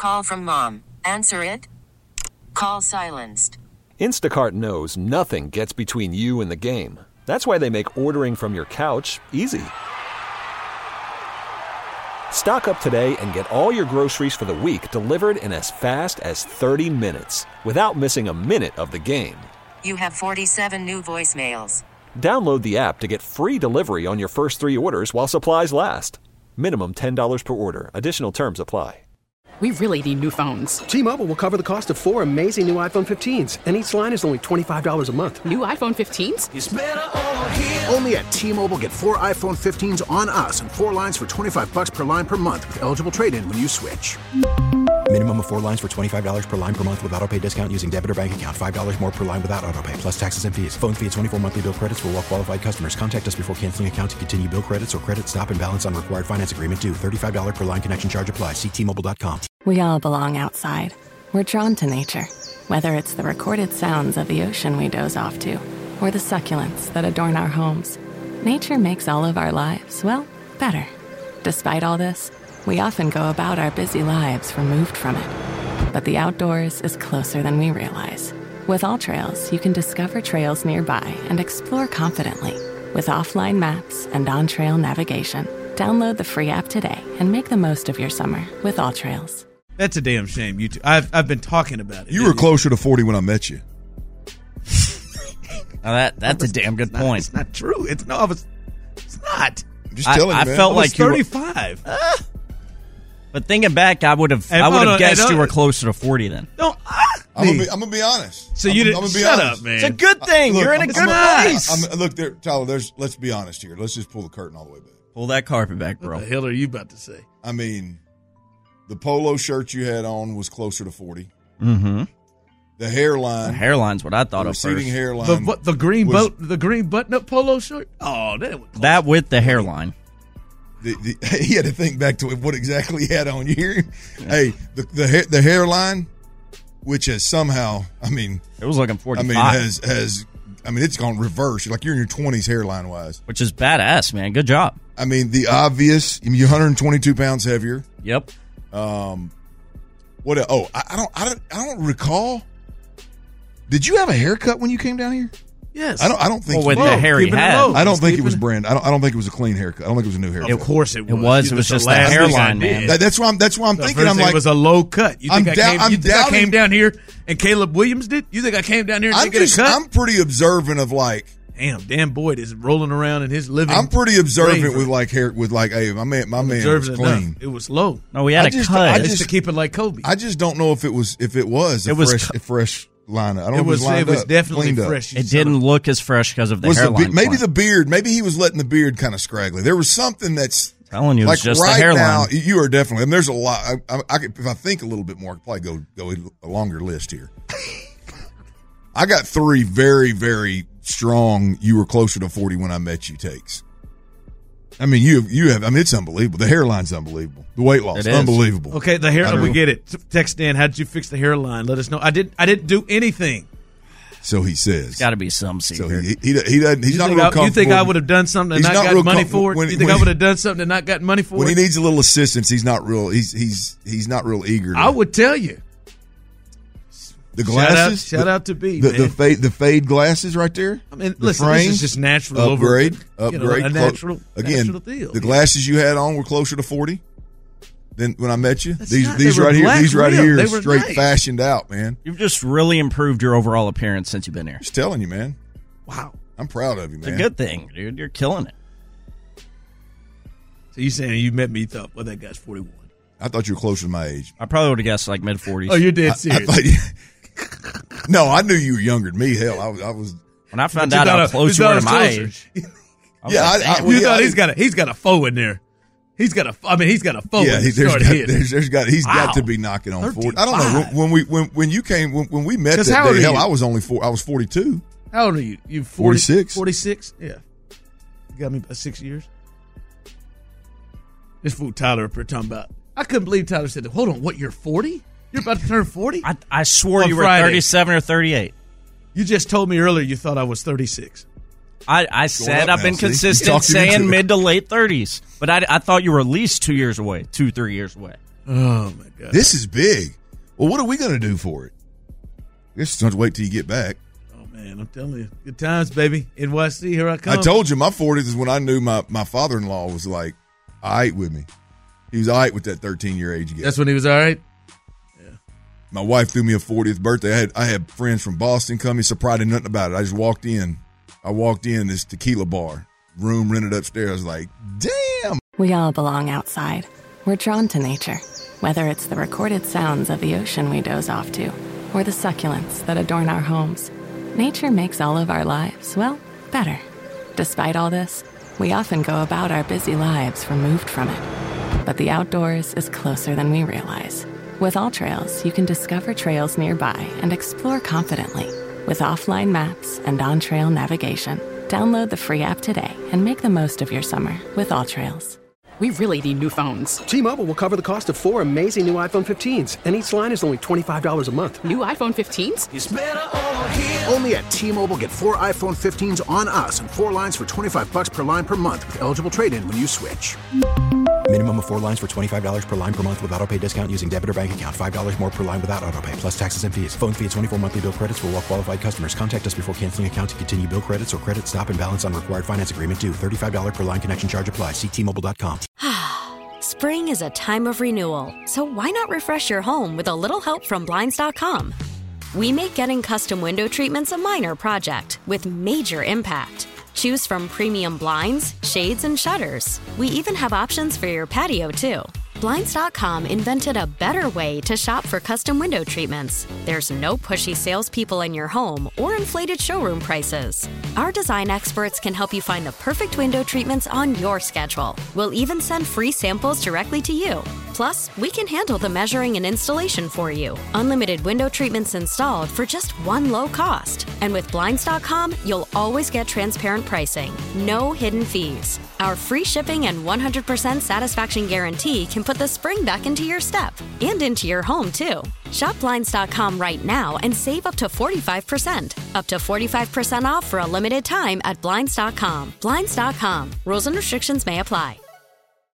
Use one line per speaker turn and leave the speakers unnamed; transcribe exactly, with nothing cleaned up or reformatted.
Call from mom. Answer it. Call silenced.
Instacart knows nothing gets between you and the game. That's why they make ordering from your couch easy. Stock up today and get all your groceries for the week delivered in as fast as thirty minutes without missing a minute of the game.
You have forty-seven new voicemails.
Download the app to get free delivery on your first three orders while supplies last. Minimum ten dollars per order. Additional terms apply.
We really need new phones.
T-Mobile will cover the cost of four amazing new iPhone fifteens, and each line is only twenty-five dollars a month.
New iPhone fifteens?
It's better over here. Only at T-Mobile, get four iPhone fifteens on us and four lines for twenty-five bucks per line per month with eligible trade-in when you switch.
Minimum of four lines for twenty-five dollars per line per month with autopay discount using debit or bank account. five dollars more per line without autopay, plus taxes and fees. Phone fee at twenty-four monthly bill credits for well-qualified customers. Contact us before canceling account to continue bill credits or credit stop and balance on required finance agreement due. thirty-five dollars per line connection charge applies. See T Mobile dot com.
We all belong outside. We're drawn to nature. Whether it's the recorded sounds of the ocean we doze off to, or the succulents that adorn our homes, nature makes all of our lives, well, better. Despite all this, we often go about our busy lives removed from it. But the outdoors is closer than we realize. With AllTrails, you can discover trails nearby and explore confidently. With offline maps and on-trail navigation, download the free app today and make the most of your summer with AllTrails.
That's a damn shame. You two, I've I've been talking about it.
You were closer to forty when I met you.
Now that that's a damn good
it's not,
point.
It's not true. It's no. It's, it's not.
I'm just telling
I,
you, man.
I felt
I was
like you were
thirty-five.
Uh, but thinking back, I would have
Hey,
I would
hold on,
have guessed
hey,
you
don't-
were closer to forty then.
Don't. Ah,
I'm gonna, be, I'm gonna be honest.
So
I'm,
you didn't.
I'm gonna be
Shut
honest.
up, man.
It's a good thing.
Look,
You're in a
I'm-
good
I'm- I'm-
place.
I'm- look, there, Tyler. There's. Let's be honest here. Let's just pull the curtain all the way back.
Pull that carpet back,
What
bro.
the hell are you about to say?
I mean, the polo shirt you had on was closer to forty.
Mm-hmm.
The hairline,
The hairline's what I thought
the
of
receding
first.
hairline.
The what, the green
was-
boat, the green button-up polo shirt. Oh, that was close.
That with the hairline.
The, the, he had to think back to what exactly he had on. You hear him? Hey, the the hair, the hairline, which has somehow, I mean,
It was looking
I
forty-five,
mean, has has, I mean, it's gone reverse. Like you're in your twenties hairline wise.
which is badass, man. Good job.
I mean, the obvious. I mean, you're one hundred twenty-two pounds heavier.
Yep.
Um, what? el- Oh, I, I don't, I don't, I don't recall. Did you have a haircut when you came down here?
Yes.
I don't. I don't think.
Well, with
you
the
did.
hair he
keeping it
had.
low.
I don't
He's
think it
keeping
was brand. I don't. I don't think it was a clean haircut. I don't think it was a new haircut.
Of course it was.
It was. It was
That's the
just the
last thing I
hairline,
did.
man.
That, that's why I'm. That's why I'm
The
thinking.
first
I'm
thing
like,
was a low cut. You think,
I'm
I,
down-
came,
I'm
you think I
doubting-
came down here and Caleb Williams did? You think I came down here and
I'm
didn't get
just.
a cut?
I'm pretty observant of like.
Damn, Dan Boyd is rolling around in his living.
I'm pretty observant
grave.
with like hair. With like, hey, my man, my man was
Observant
clean.
enough. It was low.
No, we had
I
a
just-
cut.
I
Just,
just-
to keep it like Kobe.
I just don't know if it was. If it was. A
It was
fresh.
cu-
a fresh line. I don't know
it
if
was.
it was lined
It was
up,
definitely
cleaned up.
fresh. you
it
son
didn't
of
look as fresh because of the
Was the
hairline.
be- maybe
point.
the beard? Maybe he was letting the beard kind of scraggly. There was something that's
telling you,
like
it's just
right
the hairline.
now. You are definitely. I mean, there's a lot. I, I, I could, if I think a little bit more, I could probably go go a longer list here. I got three very very strong. You were closer to forty when I met you. Takes. I mean, you you have. I mean, it's unbelievable. The hairline's unbelievable. The weight loss,
It is.
unbelievable.
Okay, the hair.
I
We
know.
get it. Text Dan. How did you fix the hairline? Let us know. I did. I didn't do anything.
So he says.
Got to be some
So
secret.
he he, he doesn't. He's
You
not
think,
real
I, you think
comfortable.
I would have done something and
He's
not,
not
got
real
money
com-
for it?
when-
you think
when-
I would have done something and not gotten money for
when
it?
he needs a little assistance, he's not real. He's he's he's not real eager. To,
I would tell you.
the
Shout out,
glasses.
shout
the,
out to B.
the
man.
the fade the fade glasses right there.
I mean,
the
listen,
frame,
this is just natural.
upgrade,
over, you know,
upgrade.
a
Clo-
natural,
again.
natural deal.
The glasses you had on were closer to forty than when I met you.
That's
these
not-
these
they were
right here,
black
these right
rim.
here,
They
are
were
straight
nice.
fashioned out, man.
You've just really improved your overall appearance since you've been here.
Just telling you, man.
Wow.
I'm proud of you,
It's
man.
a good thing, dude. You're killing it.
So you saying you met me? You thought, well, that guy's forty-one.
I thought you were closer to my age.
I probably would have guessed like mid forties.
Oh, you're dead
I, I
serious.
thought you, no, I knew you were younger than me. Hell, I was. I was
When I found
You
out
thought
how
I-
close
you
you were
thought
to
I
my
was
age,
closer.
I was
Yeah,
like,
I- I-
damn.
You
yeah,
thought
I
he's
didn't-
got a he's got a foe in there. He's got a. I mean, he's got a foe.
yeah,
in
he,
his
there's,
starting
got,
hit.
there's, there's got he's
Wow.
got to be knocking on forty. I don't know when, when we when, when you came when, when we met
'Cause
that
how old
day.
are
Hell,
you?
I was only four. I was forty two.
How old are you? You forty,
forty-six.
forty-six? Yeah. You got me by six years. This fool Tyler up here talking about. I couldn't believe Tyler said that. Hold on, what? You're forty? You're about to turn forty?
I, I swore
On
you were
Friday.
thirty-seven or thirty-eight.
You just told me earlier you thought I was thirty-six.
I, I said
up
I've been
now, see?
consistent
You talked him into
saying
it.
mid to late thirties, but I, I thought you were at least two years away, two, three years away.
Oh, my God.
This is big. Well, what are we going to do for it? I guess just have to wait till you get back.
Oh, man, I'm telling you. Good times, baby. N Y C, here I come.
I told you, my fortieth is when I knew my, my father-in-law was like, all right with me. He was all right with that thirteen-year age gap.
That's when he was all right?
My wife threw me a fortieth birthday. I had I had friends from Boston come. He surprised nothing about it. I just walked in. I walked in this tequila bar, room rented upstairs. I was like, damn.
We all belong outside. We're drawn to nature, whether it's the recorded sounds of the ocean we doze off to, or the succulents that adorn our homes. Nature makes all of our lives, well, better. Despite all this, we often go about our busy lives removed from it. But the outdoors is closer than we realize. With AllTrails, you can discover trails nearby and explore confidently. With offline maps and on-trail navigation, download the free app today and make the most of your summer with AllTrails.
We really need new phones.
T-Mobile will cover the cost of four amazing new iPhone fifteens, and each line is only twenty-five dollars a month.
New iPhone fifteens?
It's better over here. Only at T-Mobile, get four iPhone fifteens on us and four lines for twenty-five bucks per line per month with eligible trade-in when you switch.
Minimum of four lines for twenty-five dollars per line per month with autopay discount using debit or bank account. five dollars more per line without autopay, plus taxes and fees. Phone fee at twenty-four monthly bill credits for well-qualified customers. Contact us before canceling account to continue bill credits or credit stop and balance on required finance agreement due. thirty-five dollars per line connection charge applies. See T Mobile dot com.
Spring is a time of renewal, so why not refresh your home with a little help from Blinds dot com? We make getting custom window treatments a minor project with major impact. Choose from premium blinds, shades, and shutters. We even have options for your patio, too. Blinds dot com invented a better way to shop for custom window treatments. There's no pushy salespeople in your home or inflated showroom prices. Our design experts can help you find the perfect window treatments on your schedule. We'll even send free samples directly to you. Plus, we can handle the measuring and installation for you. Unlimited window treatments installed for just one low cost. And with Blinds dot com, you'll always get transparent pricing. No hidden fees. Our free shipping and one hundred percent satisfaction guarantee can put the spring back into your step and into your home, too. Shop Blinds dot com right now and save up to forty-five percent. Up to forty-five percent off for a limited time at Blinds dot com. Blinds dot com. Rules and restrictions may apply.